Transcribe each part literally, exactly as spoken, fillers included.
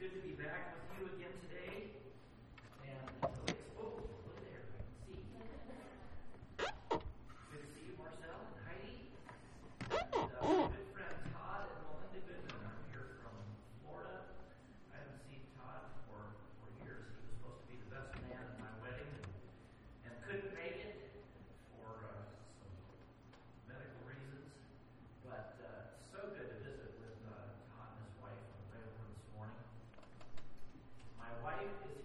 good to be back with you again today. And really, oh, look there, I can see. Good to see you, Marcel and Heidi. And uh, my good friend Todd and Melinda Goodman are here from Florida. I haven't seen Todd for, for years. He was supposed to be the best man at my wedding and, and couldn't make it for uh, some medical reasons. But uh, so good to visit with uh, Todd and his wife on the way over this morning. My wife is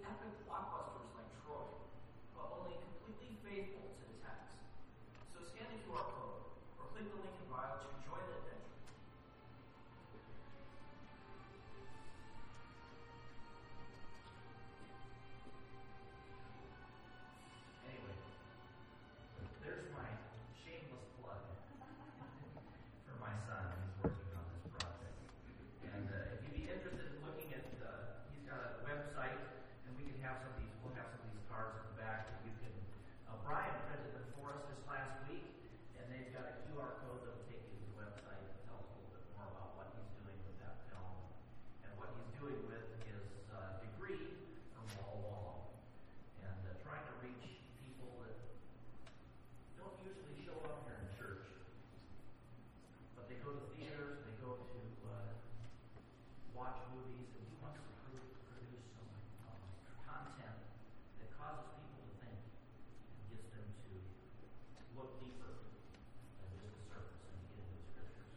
epic blockbusters like Troy, but only completely faithful to the text. So scan the Q R code or click the link in bio to enjoy the adventure. Anyway, there's my shameless plug for my son. He's working on this project. And uh, if you'd be interested in looking at, uh, he's got a website, and we can have some of these, we'll have some of these cards at the back that you can, uh, Brian printed them for us this last week, and they've got a Q R code that will take you to the website and tell us a little bit more about what he's doing with that film, and what he's doing with his uh, degree from Wall Wall, and uh, trying to reach people that don't usually show up here in church, but they go to theaters, they go to uh, watch movies, and he wants to pro- produce some um, content that causes people to think and gets them to look deeper than just the surface and get into the scriptures.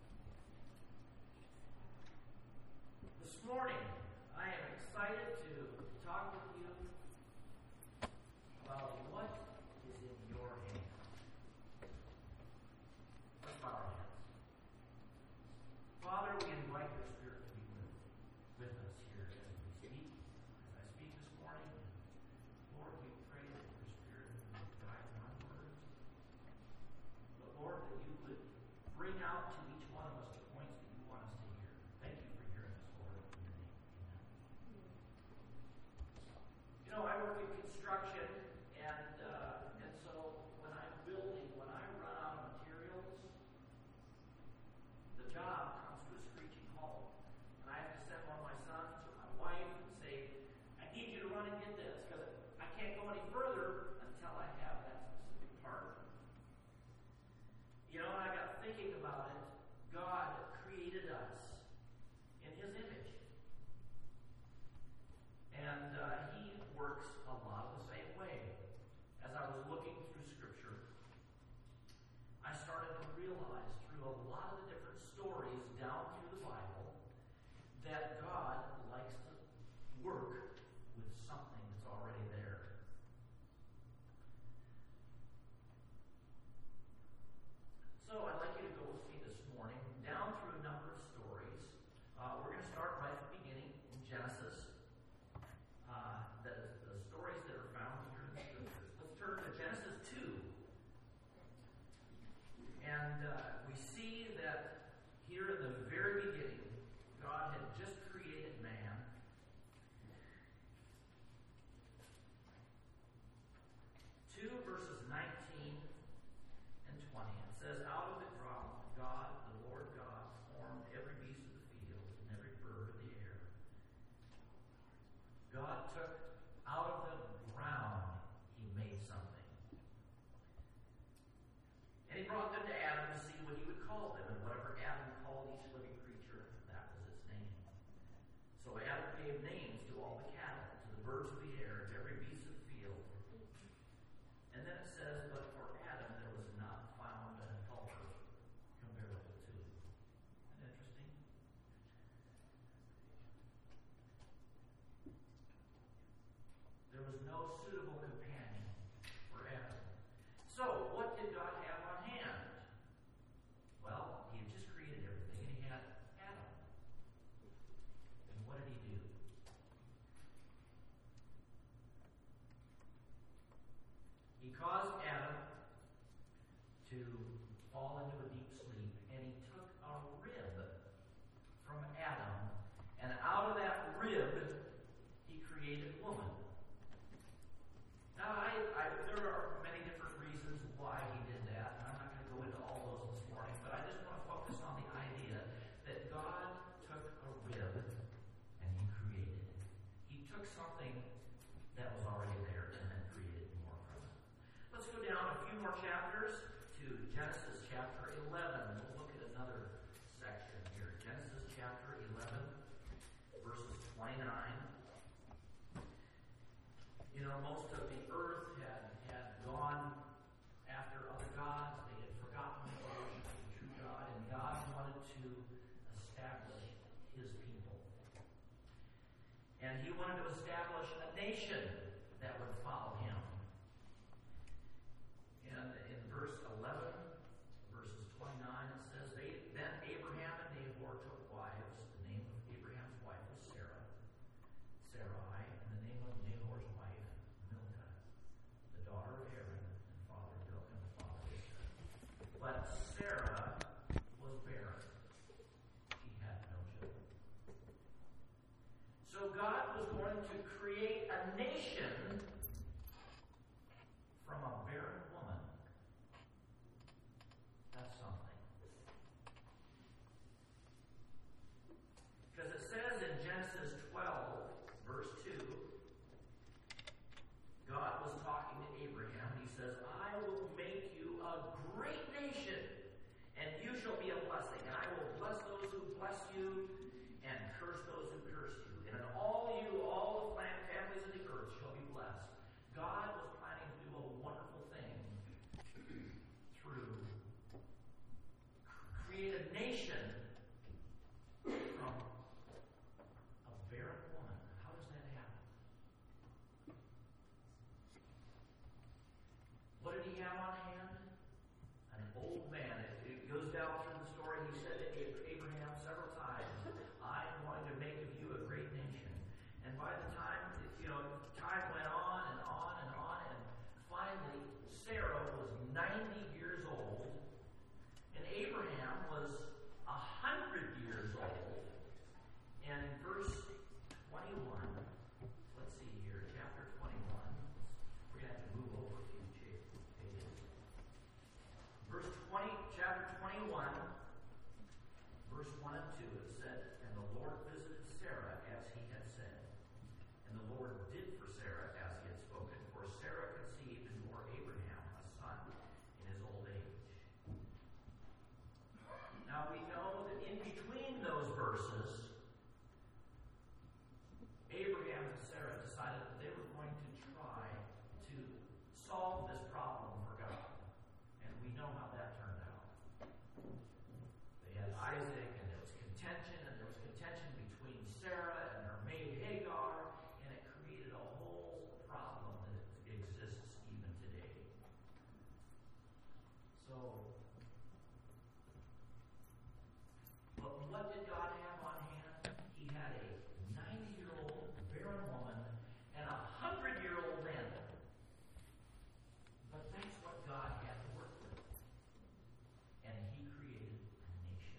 This morning, I am excited to talk with you about what is in your hand. Let's bow our heads. Father, we invite your Spirit to be with, with us here as we speak, as I speak this morning. Lord, we pray that your Spirit would guide my words. But Lord, that you would bring out to each one of us the points that you want us to hear. Thank you for hearing us, Lord. In your name, amen. You know, I work in construction, and uh, and so when I'm building, when I run out of materials, the job comes to a screeching halt. And I have to send one of my sons or my wife and say, I need you to run and get this, because I can't go any further until I have that specific part. You know, and I got thinking about it. God created us in his image. And uh, he works a lot of the same way. As I was looking through Scripture, I started to realize through a lot of the different stories down through the Bible that God likes to work with something that's already there. So I'd like you to go with me this morning down through a number of stories. Uh, we're going to start right at the beginning in Genesis. Uh, the, the stories that are found here in the Scriptures. Let's turn to Genesis two. And uh, we see that here in the very beginning, God had just created man. two verses nineteen and twenty. It says, out of the ground, God, the Lord God, formed every beast of the field and every bird of the air. God took out of the ground, he made something. And he brought them to Adam to see what he would call them. And whatever Adam called each living creature, that was its name. So Adam gave names to all the cattle, to the birds of the air, to every beast of the field. And then it says, but for Adam there was not found a helper comparable to him. Isn't that interesting? There was no suitable companion for Adam. So, what did God have on hand? Well, he had just created everything, and he had Adam. And what did he do? He caused Adam to fall into a deep sleep, and he took a rib from Adam, and out of that rib, he created woman. Now, I, I, there are many different reasons why he did that, and I'm not going to go into all those this morning, but I just want to focus on the idea that God took a rib and he created it. He took something that was already there and then created more from it. Let's go down a few more chapters to Genesis chapter eleven. We'll look at another section here. Genesis chapter eleven, verses twenty-nine. You know, most of the earth had, had gone after other gods. They had forgotten the worship of the true God, and God wanted to establish his people. And And he wanted to establish a nation that would follow him. And in verse eleven, verses twenty-nine, it says, they, Then Abraham and Nahor took wives. The name of Abraham's wife was Sarah, Sarai, and the name of Nahor's wife, Milcah, the daughter of Haran, and father of Milcah, and the father of Israel. But Sarah was barren. She had no children. So God was going to create a nation from a barren woman. That's something. Because it says in Genesis twelve, verse two, God was talking to Abraham. He says, I will make you a great nation, and you shall be a blessing. And I will bless those who bless you, and curse those who curse you. And in all you, all the families of the earth shall be blessed. God was planning to do a wonderful thing through create a nation from a barren woman. How does that happen? What did he have on hand? An old man. It, it goes down through the story. He said to Abraham several times, I'm going to make of you a great nation. And by the time, you know, time went on and on and on, and finally Sarah was ninety years old, and Abraham was a hundred years old. And in verse twenty-one, let's see here, chapter twenty-one, we're going to have to move over a few pages. Verse twenty, chapter twenty-one, verse one and two, it said, And the Lord visited Sarah as he had said. And the Lord did for Sarah as he had spoken, for Sarah conceived and bore Abraham a son in his old age. Now we know that in between those verses, Abraham and Sarah decided that they were going to try to solve this problem for God. And we know how that turned out. They had Isaac, and there was contention, and there was contention between Sarah and her maid Hagar, and it created a whole problem that exists even today. So, but what did God have on hand? He had a ninety-year-old barren woman and a hundred-year-old man. But that's what God had to work with. And he created a nation.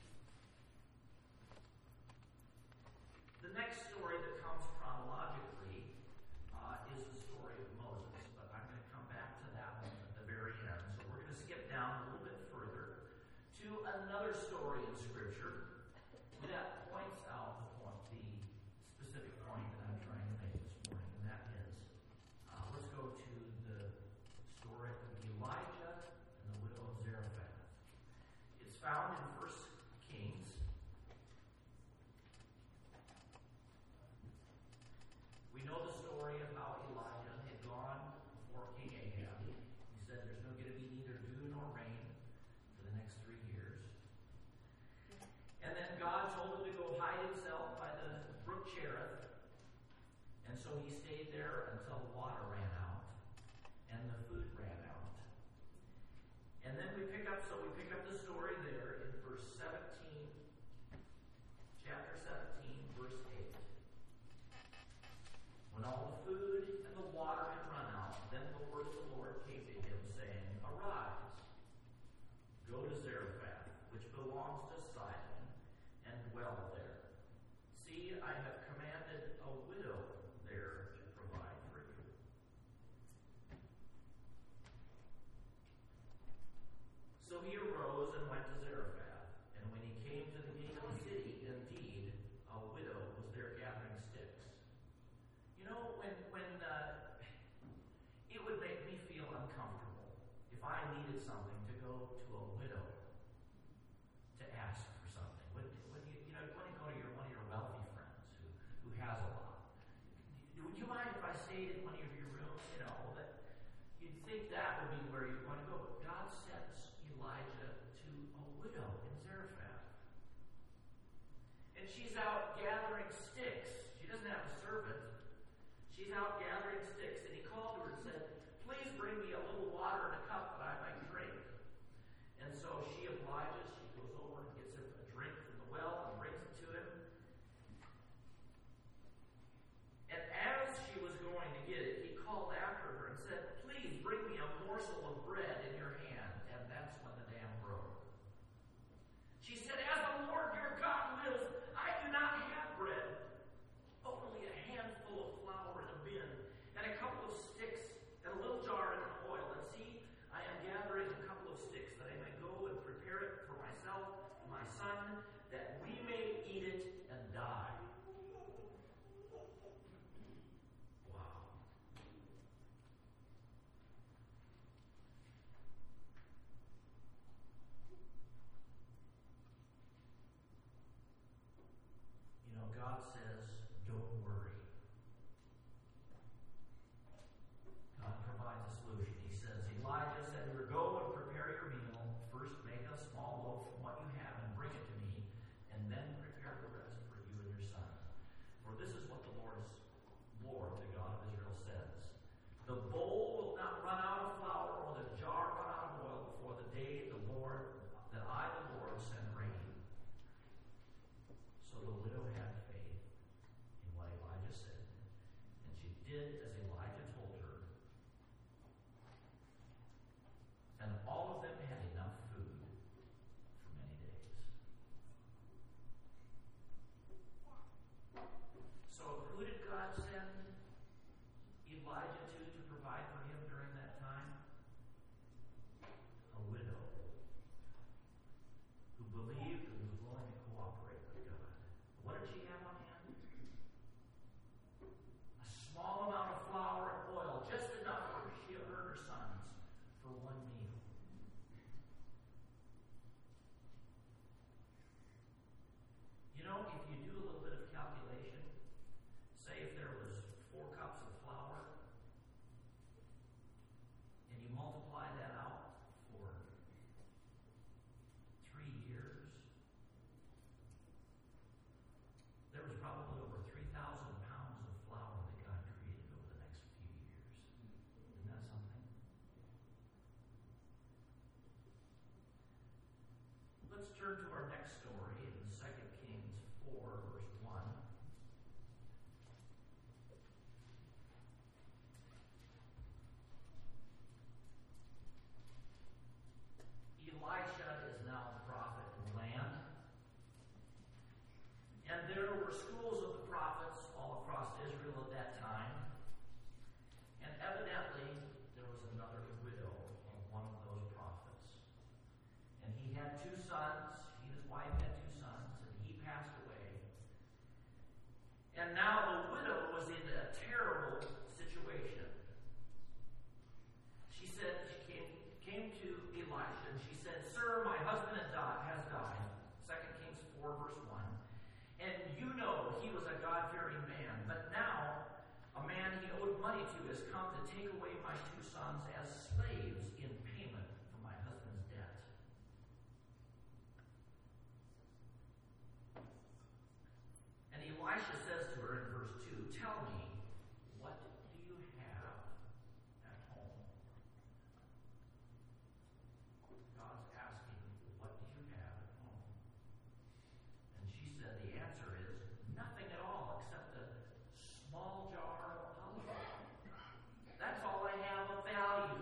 The next story that comes chronologically uh, is the story of Moses, but I'm going to come back to that one at the very end. So we're going to skip down a little bit further to another story in Scripture that points out the point, the specific point that I'm trying to make this morning, and that is, uh, let's go to the story of Elijah and the widow of Zarephath. It's found in First Kings. We know the story of how Elijah had gone before King Ahab. He said there's no going to be neither dew nor rain for the next three years. And then God told him to go hide himself by the brook Cherith. And so he stayed there until the water ran out and the food ran out. And then we pick up, so we pick up the story there in verse seventeen, chapter seventeen, verse eight. When all the food and the water had run out, then the word of the Lord came to him, saying, Arise, go to Zarephath, which belongs to Sidon, and dwell there. See, I have commanded a widow there to provide for you. So he arose and went to Zarephath, and when he came to the gate of the city, indeed, a widow was there gathering sticks. You know, when when uh, it would make me feel uncomfortable if I needed something to go to a widow to ask for something. When, when you, you know, when Let's turn to our next story in Second Kings four, verse one. Elisha is now the prophet in the land. And there were schools of the prophets all across Israel at that time. And evidently, there was another widow of one of those prophets. And he had two sons. He and his wife had two sons, and he passed away. And now the widow was in a terrible situation. She said, she came, came to Elisha, and she said, "Sir, my husband has died." Second Kings four, verse one. "And you know he was a God-fearing man. But now a man he owed money to has come to take away my two sons as slaves in payment for my husband's debt." And Elisha says to her in verse two, "Tell me, what do you have at home?" God's asking, "What do you have at home?" And she said, the answer is, "Nothing at all except a small jar of olive oil. That's all I have of value."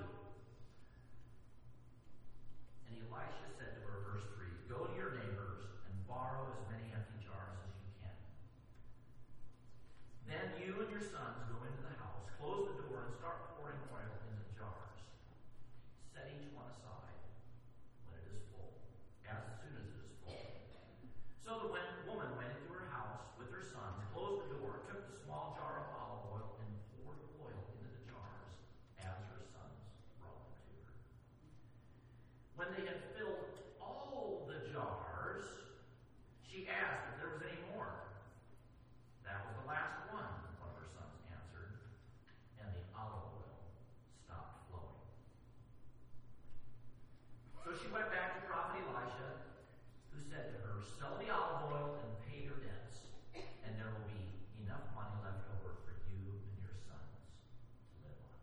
And Elisha said to her, verse three, "Go to your neighbors and borrow as many empty jars as you can. Then you and your sons go into the house, close the door, and start pouring oil into the jars. Set each one aside when it is full, as soon as it is full." So the woman went into her house with her sons, closed the door, took the small jar of olive oil, and poured oil into the jars as her sons brought them to her. When they had filled all the jars, she asked if there was any more. "That was the last one," one of her sons answered, and the olive oil stopped flowing. So she went back to prophet Elisha, who said to her, "Sell the olive oil and pay your debts, and there will be enough money left over for you and your sons to live on."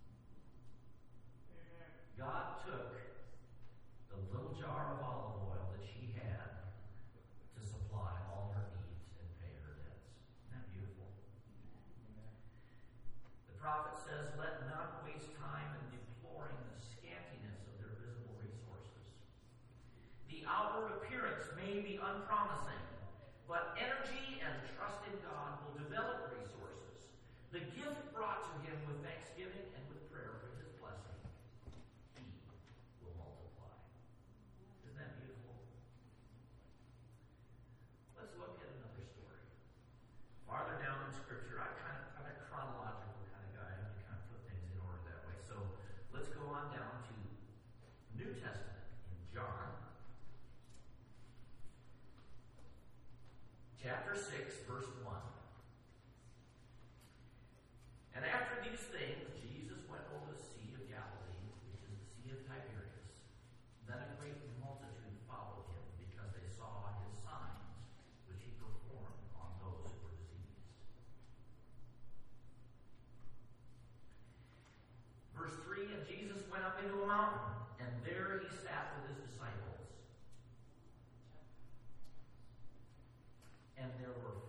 Amen. God took the little jar of olive oil that she had to supply all her needs and pay her debts. Isn't that beautiful? Amen. The prophet says, "Let none waste time in deploring the scantiness of their visible resources. The outward appearance may be unpromising, but energy and trust in God will develop resources. The gift brought to him with thanksgiving and with prayer for his blessing, he will multiply." Isn't that beautiful? Let's look at another story. Farther down in Scripture, I kind of, I'm a chronological kind of guy. I have to kind of put things in order that way. So let's go on down to New Testament in John, chapter six, verse one. "And after these things, Jesus went over the Sea of Galilee, which is the Sea of Tiberias. Then a great multitude followed him, because they saw his signs, which he performed on those who were diseased." Verse three, "And Jesus went up into a mountain, and there he sat with his disciples. And there were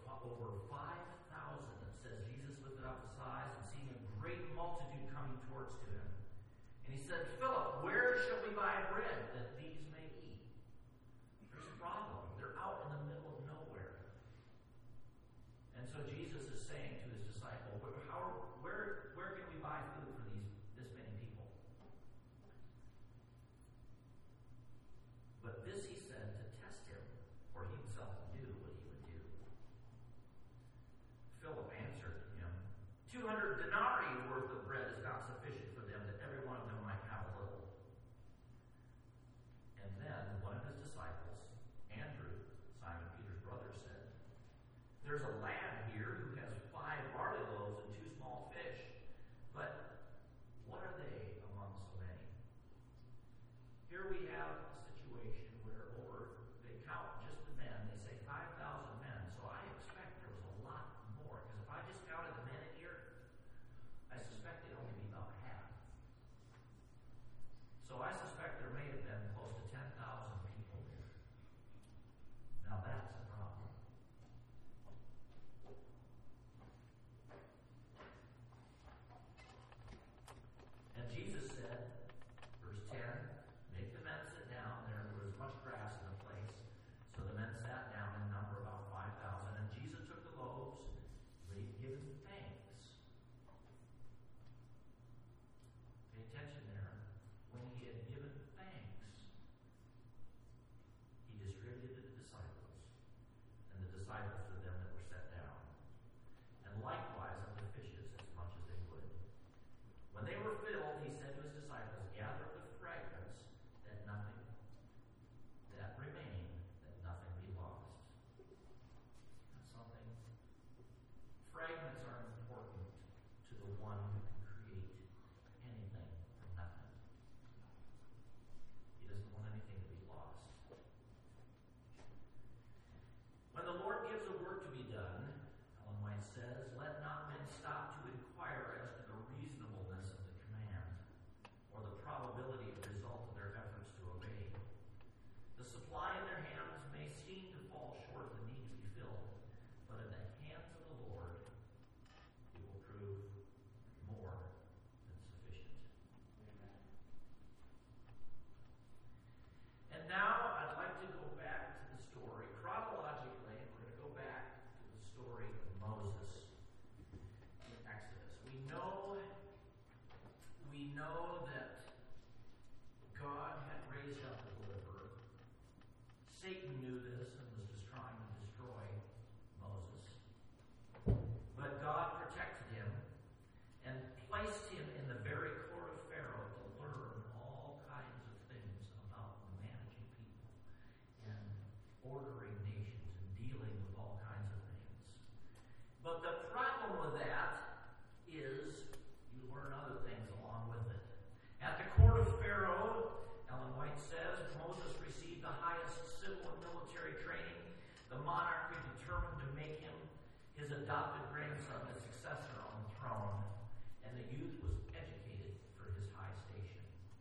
know that God had raised up a deliverer. Satan knew this and was just trying to destroy Moses. But God protected him and placed him in the very court of Pharaoh to learn all kinds of things about managing people and ordering nations and dealing with all kinds of things. But the problem with that is you learn other things along with it. At the court of Pharaoh, Ellen White says, Moses received the highest civil and military training. The monarch had determined to make him his adopted grandson, the successor on the throne, and the youth was educated for his high station.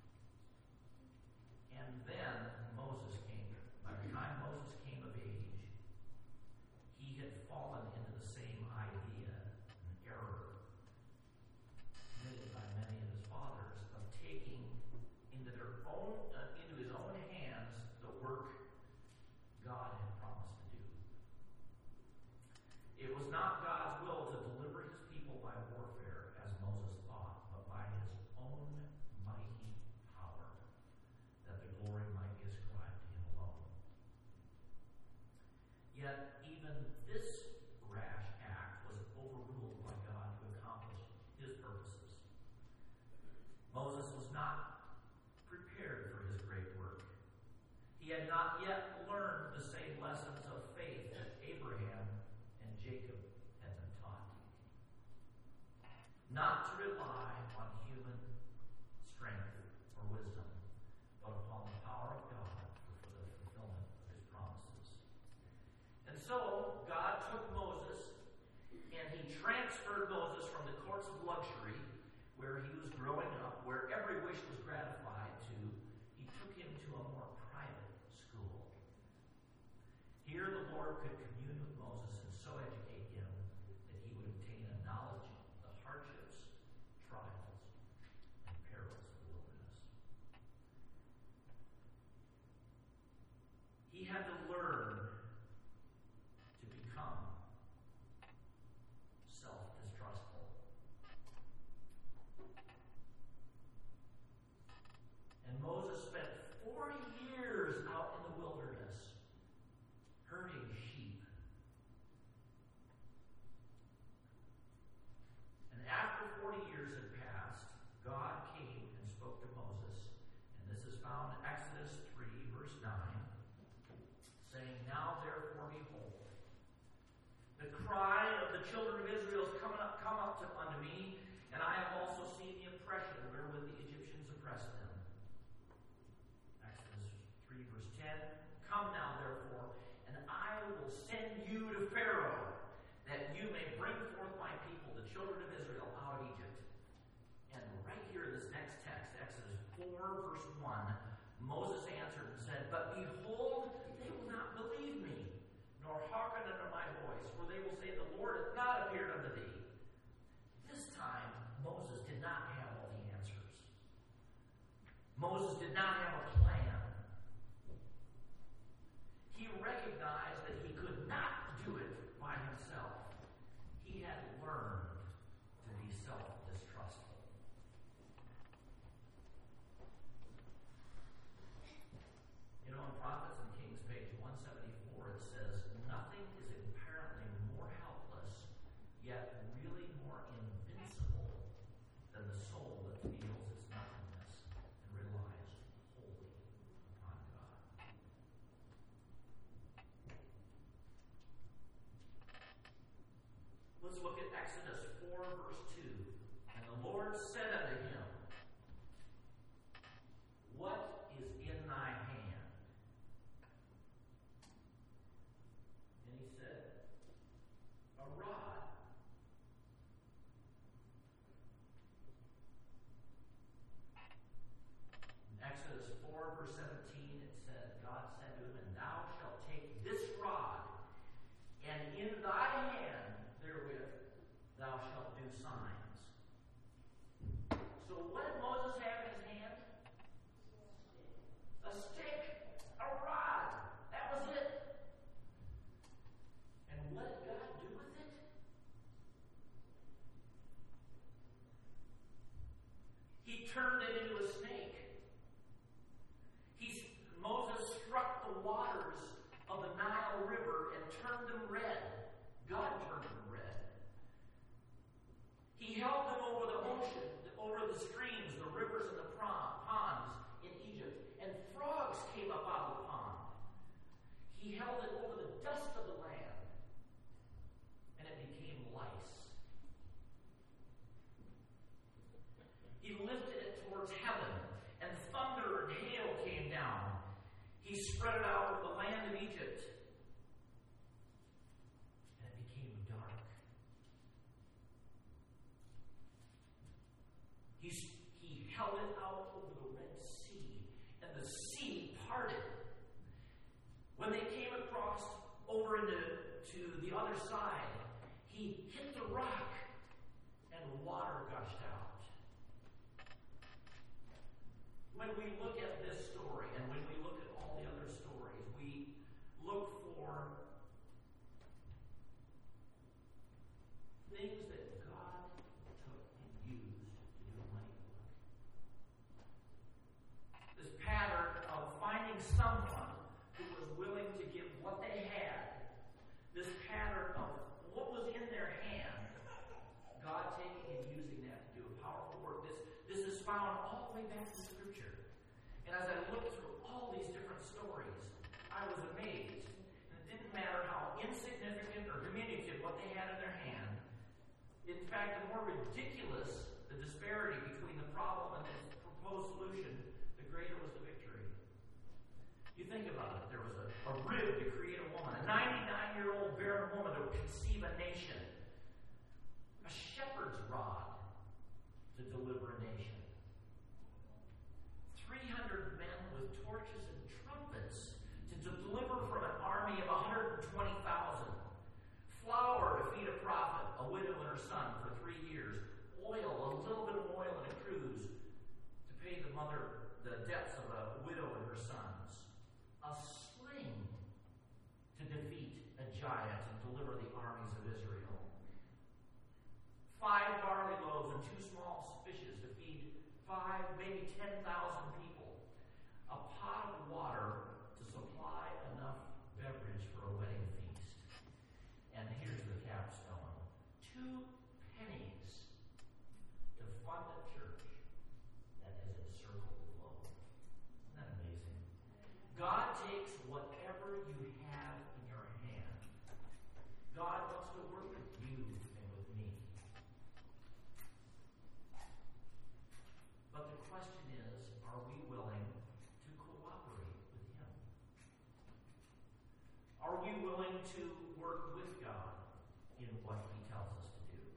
And then Moses came. By the time Moses came of age, he had fallen into the same idea and error committed by many of his fathers of taking into their own, uh, into his own hands the work God had promised to do. It was not God's will to deliver his people by warfare, as Moses thought, but by his own mighty power, that the glory might be ascribed to him alone. Yet even this rash act was overruled by God to accomplish his purposes. Moses was not prepared for his great work. He had not yet learned the same lessons of faith that Abraham and Jacob had been taught. Not to rely on human strength or wisdom, but upon the power of God for the fulfillment of his promises. And so, God took Moses, and he transferred Moses from the courts of luxury, where he was growing up, where every wish was gratified, to he took him to a more private school. Here the Lord could commune with Moses and so educate him that he would obtain a knowledge of the hardships, trials, and perils of the wilderness. He had to learn to become self-distrustful. And Moses spent forty years out in the wilderness herding sheep. And after forty years had passed, God came and spoke to Moses. And this is found in Exodus three, verse nine, saying, Now therefore behold, the cry of the children of Israel is coming up, come up to, unto me, and I have also seen the oppression wherewith the Egyptians oppressed them. Exodus three, verse ten, Come now therefore, and I will send you to Pharaoh, that you may bring forth my people, the children of Israel, out of Egypt. And right here in this next text, Exodus four, verse one, Moses answered and said, But behold, they will not believe me, nor hearken unto my voice, for they will say, The Lord hath not appeared unto thee. This time, Moses did not have all the answers. Moses did not have a plan. He over into to the other side, he hit the rock and water gushed out. When we look at this story and when we look at all the other stories, we look for things that God took and used to do mighty work. This pattern of finding someone who was willing to give what they had, this pattern of what was in their hand, God taking and using that to do a powerful work. This, this is found all the way back in Scripture. And as I looked through all these different stories, I was amazed. And it didn't matter how insignificant or diminutive what they had in their hand. In fact, the more ridiculous the disparity between the problem and its proposed solution, the greater was the victory. You think about it. There was a, a rib to create a woman, a ninety-nine-year-old barren woman to conceive a nation, a shepherd's rod to deliver a nation, three hundred men with torches and trumpets to deliver from an army of one hundred twenty thousand, flour to feed a prophet, a widow and her son for three years, oil, a little bit of oil in a cruse to pay the mother the debts of a widow and her sons, a sling to defeat a giant and deliver the armies of Israel, five barley loaves and two small fishes to feed five, maybe ten thousand people, a pot of water to supply enough beverage for a wedding feast. And here's the capstone: two pennies to fund a church that has encircled the globe. Isn't that amazing? God takes whatever you have in your hand. God wants to work with you and with me. But the question is, are we willing to cooperate with Him? Are we willing to work with God in what He tells us to do?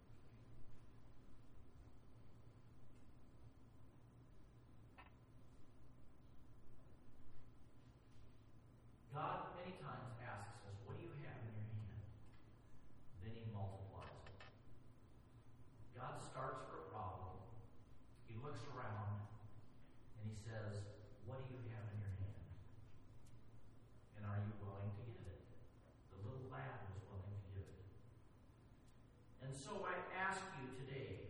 God many times asks us, what do you have in your hand? Then He multiplies it. God starts for a problem. He looks around and He says, what do you have in your hand? And are you willing to give it? The little lad was willing to give it. And so I ask you today,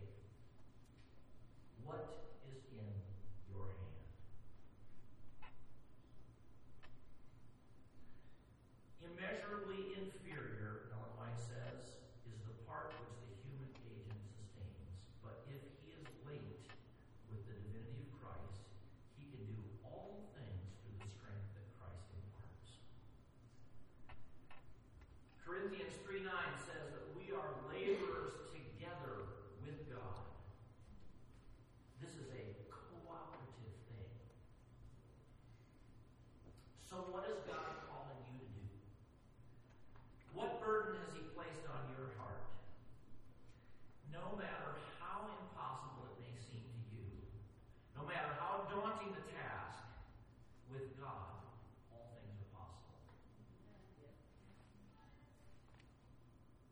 what is in your hand? Immeasurably inferior, Ellen White says, is the part which the human agent sustains. But if he is linked with the divinity of Christ, he can do all things through the strength that Christ imparts. Corinthians three nine says that we are laborers together with God. This is a cooperative thing. So what is God calling you to do? What burden has He placed on your heart? No matter how impossible it may seem to you, no matter how daunting the task, with God, all things are possible.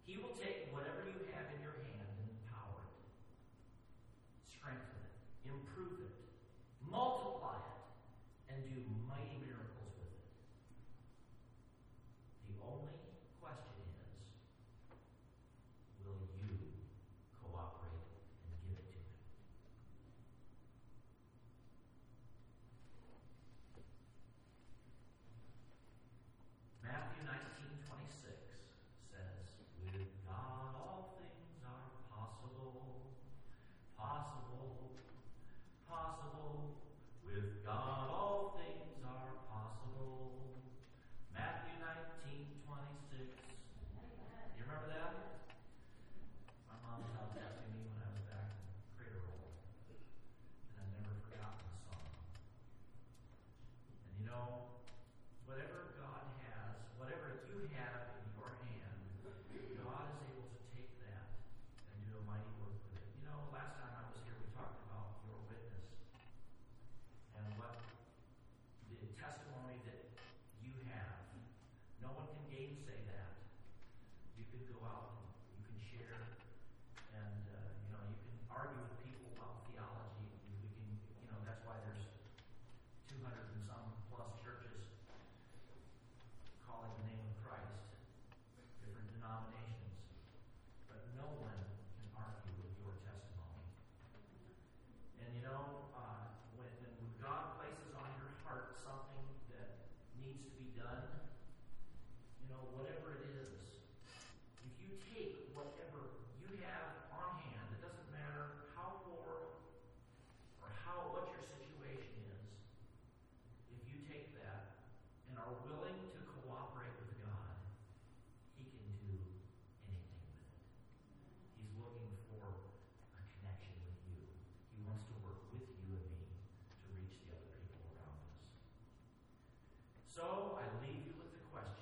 gainsay that. You can go out and you can share, and uh, you know, you can argue with people about theology. You, you can, you know, that's why there's two hundred and some plus churches calling the name of Christ, different denominations, but no one can argue with your testimony. And you know, uh, when, when God places on your heart something that needs to be done, you know, whatever it is, if you take whatever you have on hand, it doesn't matter how poor or how what your situation is, if you take that and are willing to cooperate with God, He can do anything with it. He's looking for a connection with you. He wants to work with you and me to reach the other people around us. So I leave you with the question,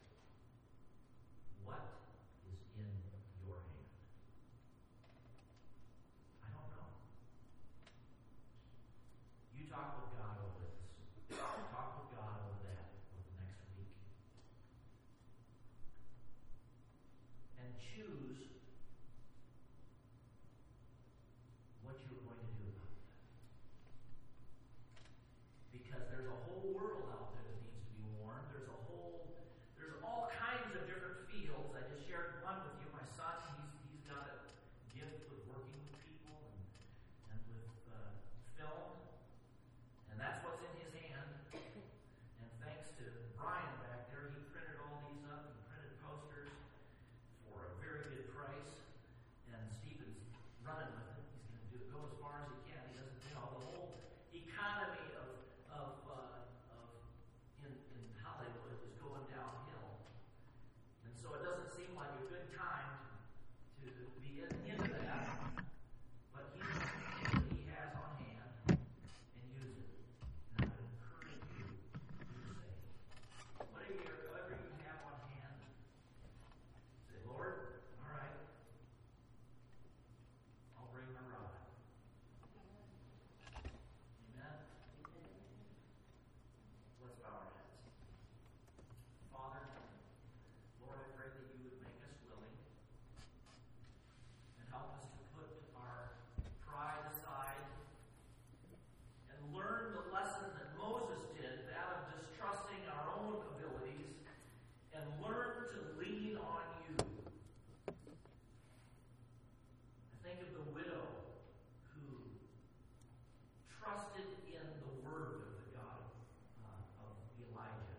what is in your hand? I don't know. You talk with God over this. Talk with God over that over the next week. And choose what you're going to do about it. Because there's a whole world out there that needs to be warned. There's a whole, there's all kinds of different fields. I just shared one with you. My son, he's he's got a gift with working with people and, and with uh, film. And that's what's in his hand. And thanks to Brian back there, he printed all these up and printed posters for a very good price. And Stephen's running with it. He's going to do go as far as he can. He doesn't, you know, the whole economy of of uh, of in in Hollywood is going downhill. And so it doesn't seem like a good time to, to be in, into that. But he what he has on hand and use it. And I would encourage you to do the same. Whatever you, whatever you have on hand, say, Lord, all right, I'll bring my rod. Amen. Let's bow our heads. Father, Lord, I pray that you would make us willing and help us to put our pride aside and learn the lesson that Moses did, that of distrusting our own abilities, and learn to lean on you. I think of the widow who trusted in the word of the God uh, of Elijah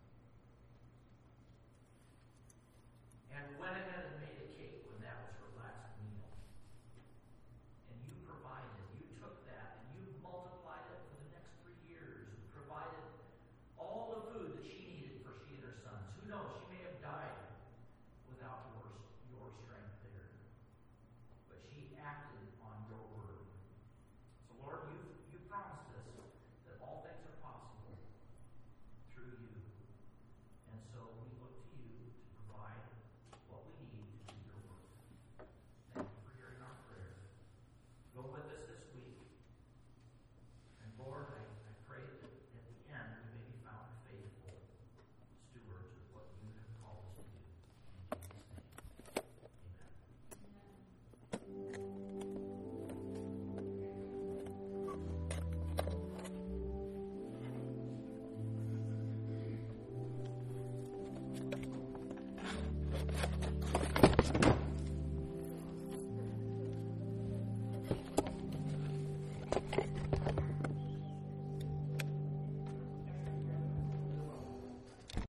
and went ahead and made a cake when that was her last meal. And you provided, you took that and you multiplied it for the next three years. You provided all the food that she needed for she and her sons. Who knows, she may have died without your, your strength there. But she acted on your word. So Lord, you you promised us that all things are possible through you. And so we look to you to provide what we need to do your work. Thank you for hearing our prayer. Go with us this week. And Lord, I, I pray that at the end we may be found faithful stewards of what you have called us to do. In Jesus' name, amen. Amen.